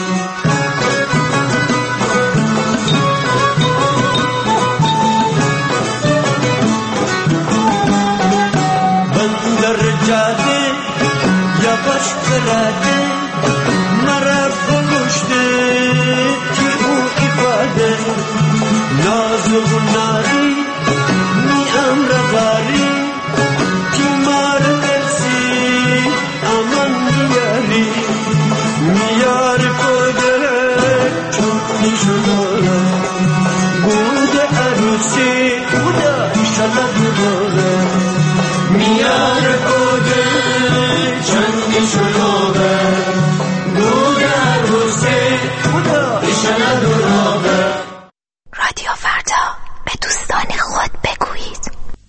Bandar cadi Yavaş kırade Mara buluştu Ki o ifade Nazlı nari Mi amragari Ki mar versi Aman diyari Miyar koydu Çok nişanı Bude arusi Kuda inşallah durağı Miyar koydu Kendi şolağı Bude arusi Kuda işele durağı رادیو فردا به دوستان خود بگویید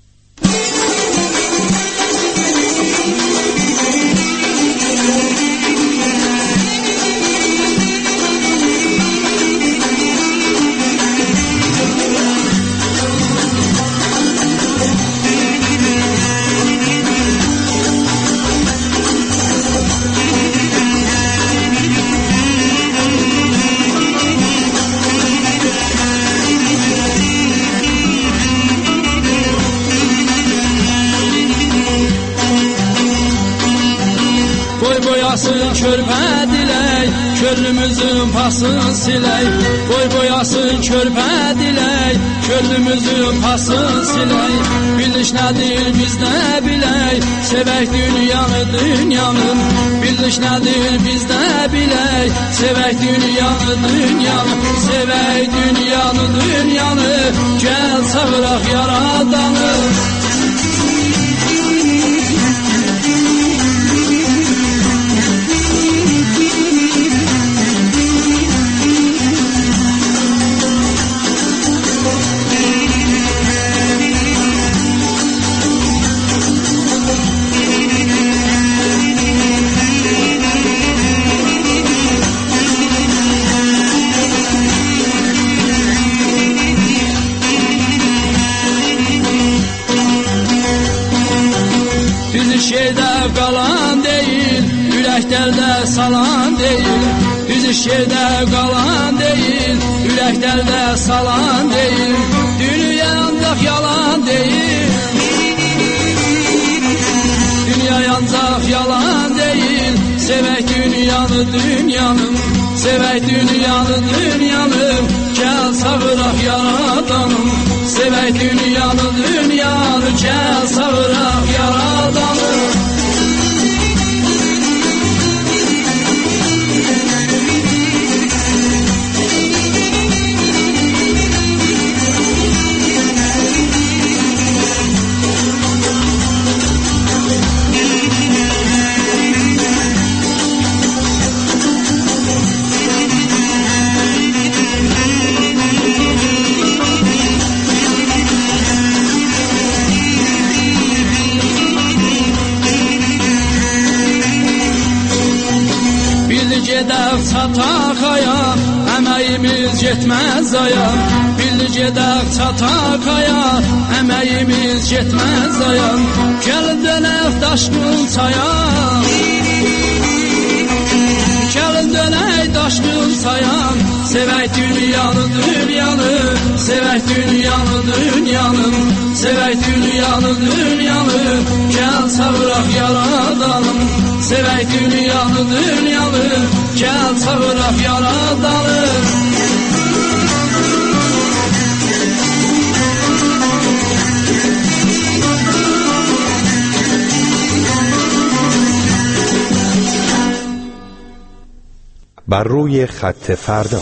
boyasın körpə dilək, könlümüzün pasını silək. Boyasın körpə dilək, könlümüzün pasını silək. Biliş nədir biz nə bilək, sevək dünyanın. Biliş nədir biz nə bilək, sevək dünyanı. Sevək dünyanı, gəl çağıraq yaradanı. Şehirdə qalan deyil, ürəklərdə salan deyil. Düz şehirdə qalan deyil, ürəklərdə salan deyil. Dünya ancaq yalan deyil. Dünya ancaq yalan deyil. Sevək dünyanı, sevək dünyanı. Gəl çağıraq yaradanım. Sevək dünyanı, gəl çağıraq yaradanım. gedək çatakaya, əməyimiz getməz aya. Birli gedək çatakaya, əməyimiz getməz aya. Gəlin dönək daşqın çaya, gəlin dönək daşqın çaya. Sevək dünyanı, dünyanı, sevək dünyanı, dünyanı, sevək dünyanı, dünyanı. Gəl çağıraq yaradanım. Sevək dünyanı, dünyanı, gəl çağıraq yaradanım. بر روی خط فردا.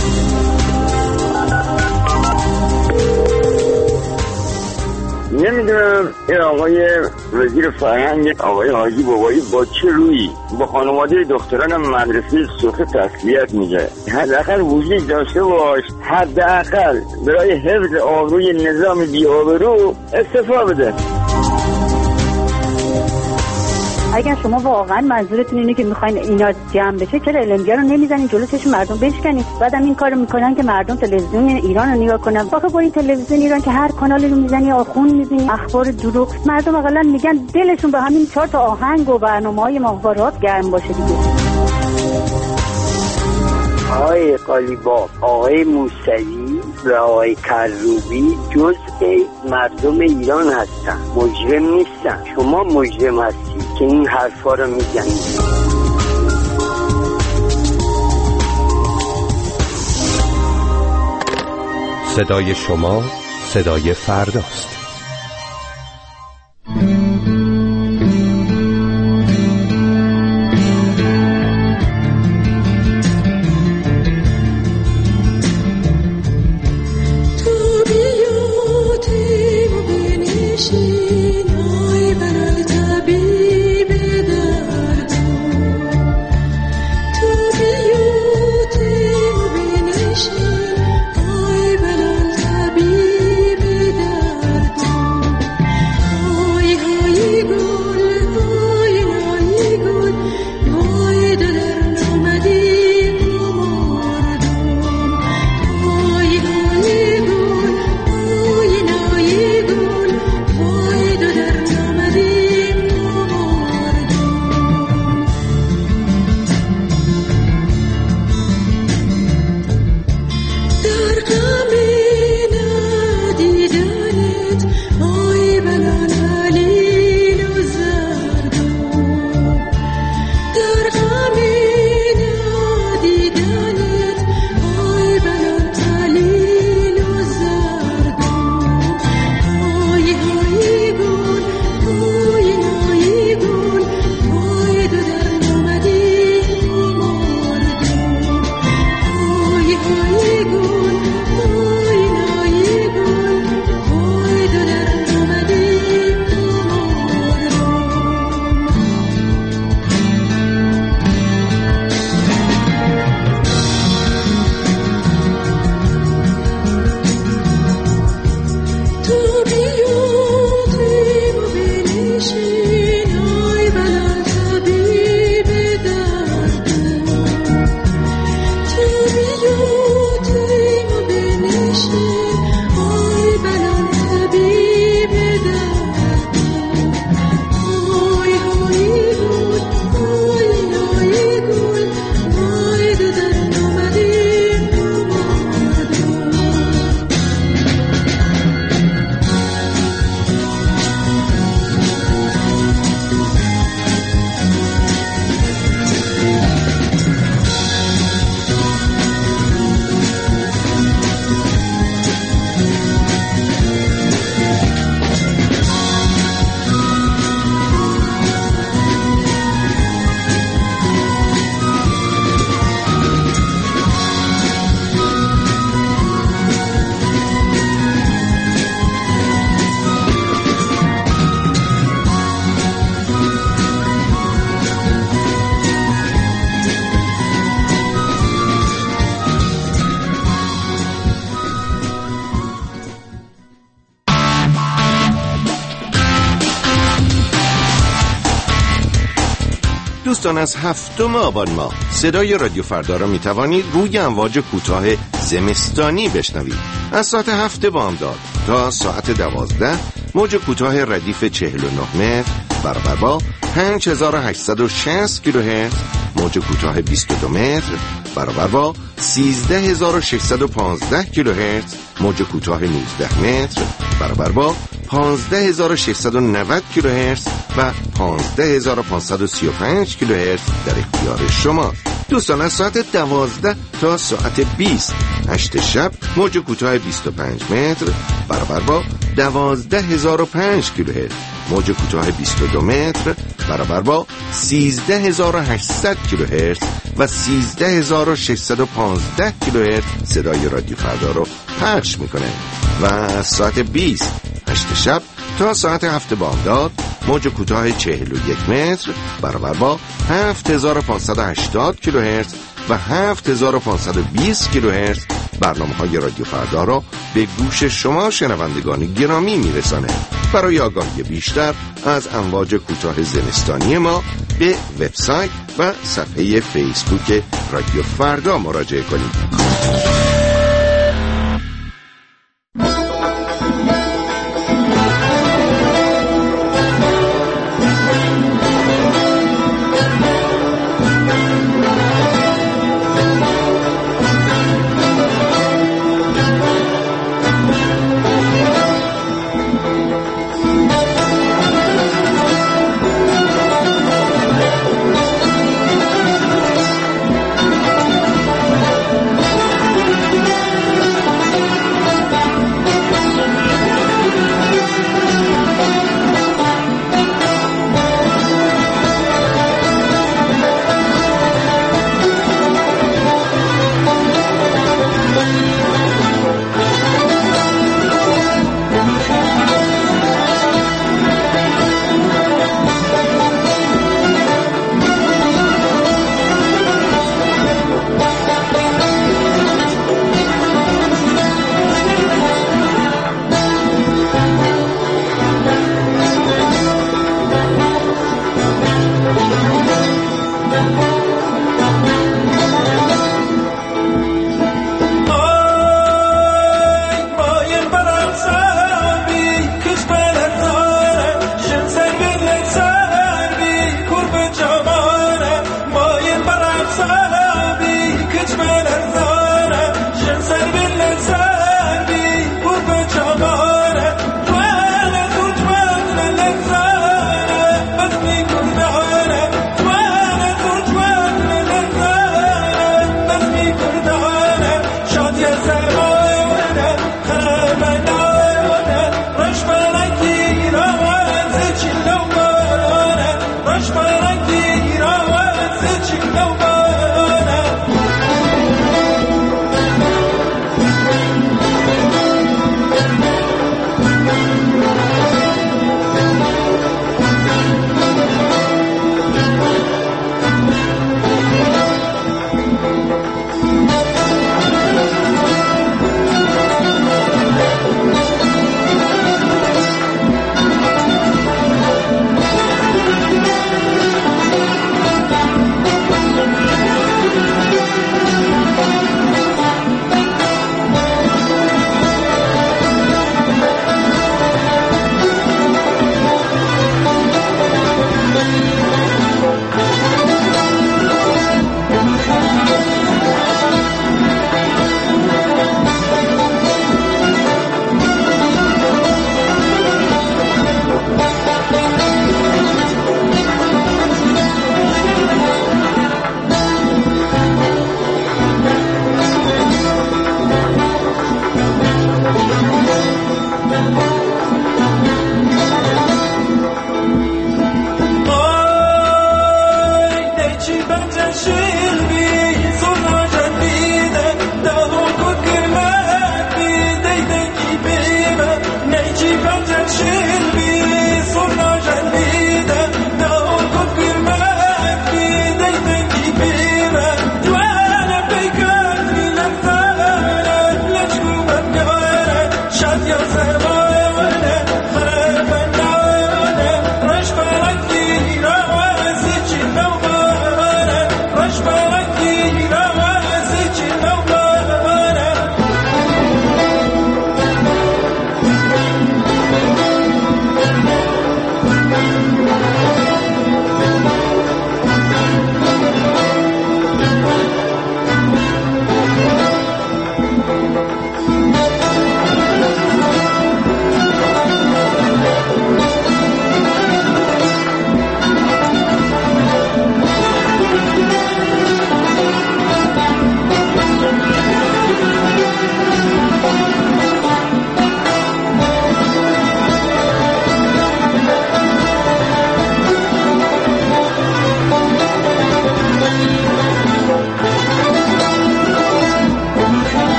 نمیدونم این آقای وزیر فرهنگ آقای حاجی بابایی با چه رویی با خانواده دختران مدرسه سرخ تسلیت میگه. حداقل وجود داشته باش، حداقل برای حفظ آبروی نظام بی‌آبرو استعفا بده. اگر شما واقعا منظورتون اینه که میخواین اینا جمع بشه، چرا LMG رو نمیزنین جلو چشم مردم بشکنید؟ بعدم این کارو میکنن که مردم تلویزیون ایران رو نگاه کنن. واقعا با این تلویزیون ایران که هر کانالی رو میزنی آخون میزنی اخبار دروغ، مردم اقلا میگن دلشون به همین 4 تا آهنگ و برنامه‌های ماهوارات گرم باشه دیگه. آقای قالیباف، آقای موسوی و آقای کروبی جزء مردم ایران هستن، مجرم نیستن. شما مجرم هستید که این حرفا رو میزنید. صدای شما صدای فرداست. دوستان، از 7 آبان ماه صدای رادیو فردا را می توانید روی امواج کوتاه زمستانی بشنوید. از ساعت 7 بامداد تا ساعت 12 موج کوتاه ردیف 49 متر برابر با 5860 کیلوهرتز، موج کوتاه 22 متر برابر با 13615 کیلوهرتز، موج کوتاه 19 متر برابر با 15690 کیلوهرتز و 15535 کیلوهرتز در اختیار شما. دوستان، از ساعت 12 تا ساعت 20 8 شب موج کوتاه 25 متر برابر با 12005 کیلوهرتز، موج کوتاه 22 متر برابر با 13800 کیلوهرتز و 13615 کیلوهرتز صدای رادیو فردا رو پخش میکنه. و از ساعت 20 8 شب تا ساعت 7 بامداد موج کوتاه 41 متر برابر با 7580 کیلوهرتز و 7520 کیلوهرتز برنامه‌های رادیو فردا را به گوش شما شنوندگان گرامی میرسانه. برای آگاهی بیشتر از امواج کوتاه زمستانی ما به وبسایت و صفحه فیسبوک رادیو فردا مراجعه کنید.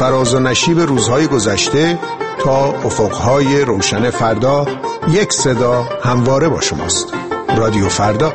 فراز و نشیب روزهای گذشته تا افقهای روشن فردا، یک صدا همواره با شماست. رادیو فردا.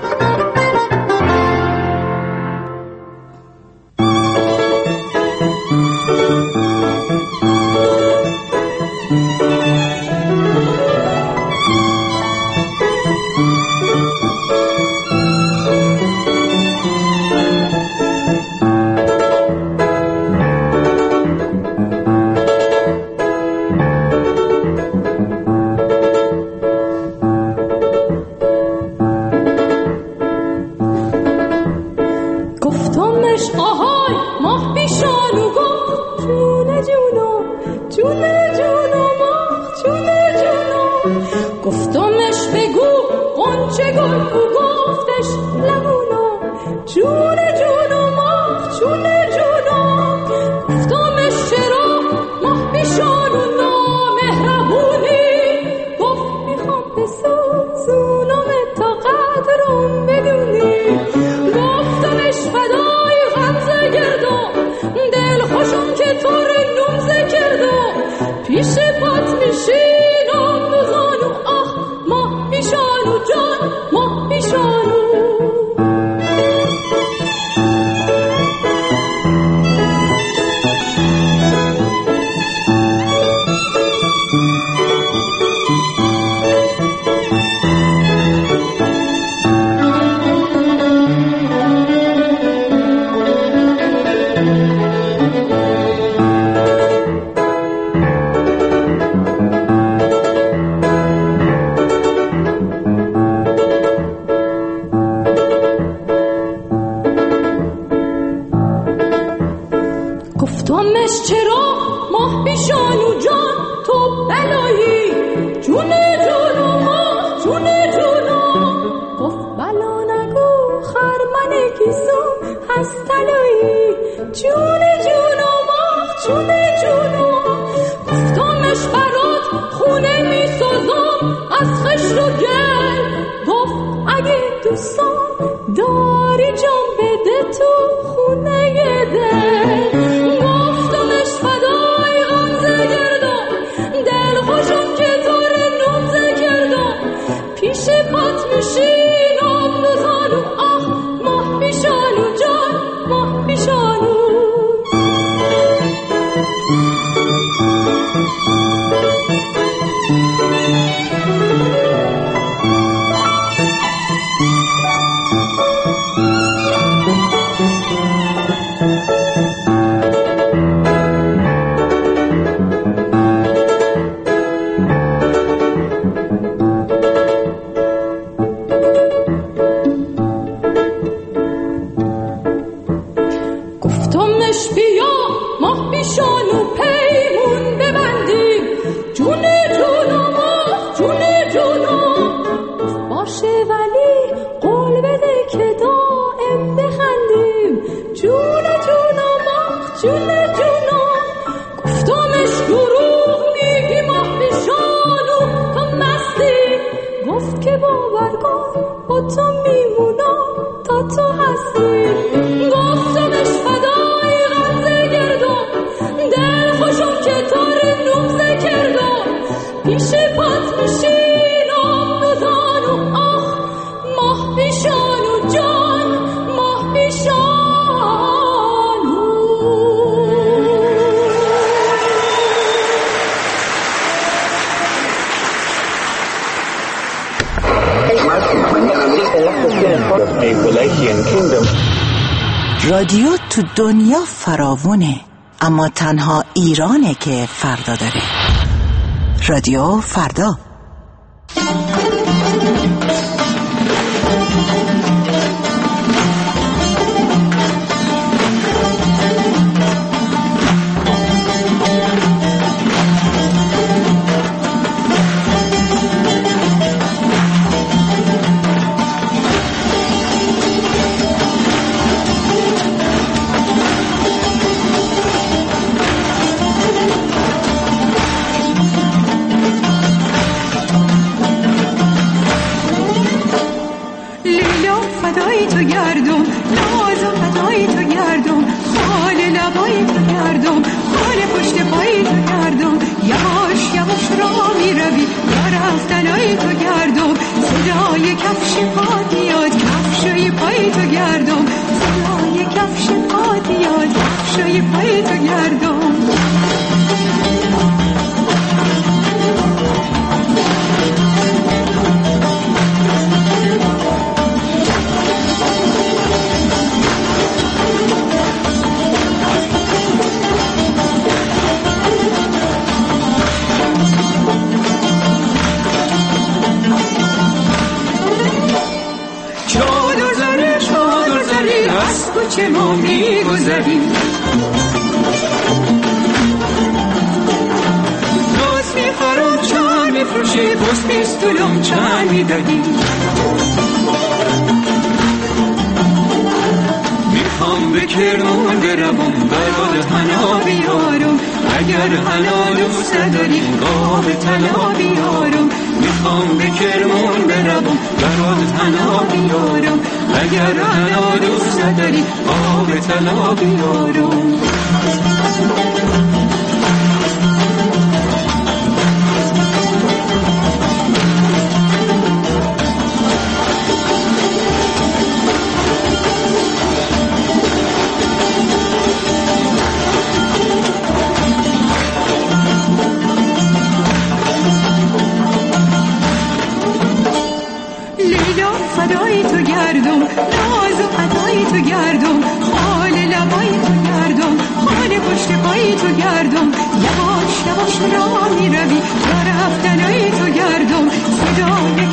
رادیو تو دنیا فراوونه، اما تنها ایرانه که فردا داره. رادیو فردا. پای تو گردم صدای کفش پات یاد کفشای پای تو گردم صدای کفش پات یاد کفشای پای تو گردم کوچه ما می‌گذریم روز می‌خورم چای می‌فروشی بوس پیستولم چای می‌دهیم می‌خوام به کرمان بروم برات حنا بیارم اگر حنا دوست داری آب طلا بیارم می‌خوام به کرمان بروم برات حنا بیارم اگر حنا دوست داری آب طلا بیارم لیلا فدای تو گردم ناز و عطای تو گردم خال لبای تو گردم خال پشت پای تو گردم یواش یواش راه میروی در رفتنای تو گردم صدای